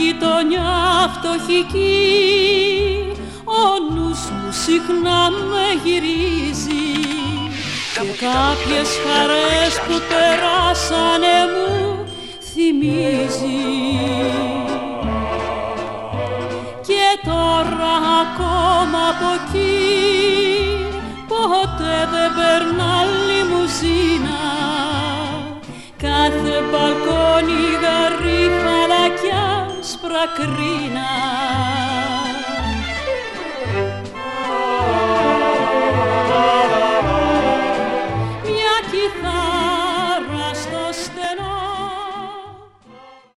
γειτονιά φτωχική, ο νους μου συχνά με γυρίζει και κάποιες χαρές που περάσανε μου θυμίζει. Και τώρα ακόμα από εκεί ποτέ δεν περνά λιμουζίνα, κάθε μπαλκόνι γαρίφαλα κι άσπρα κρίνα.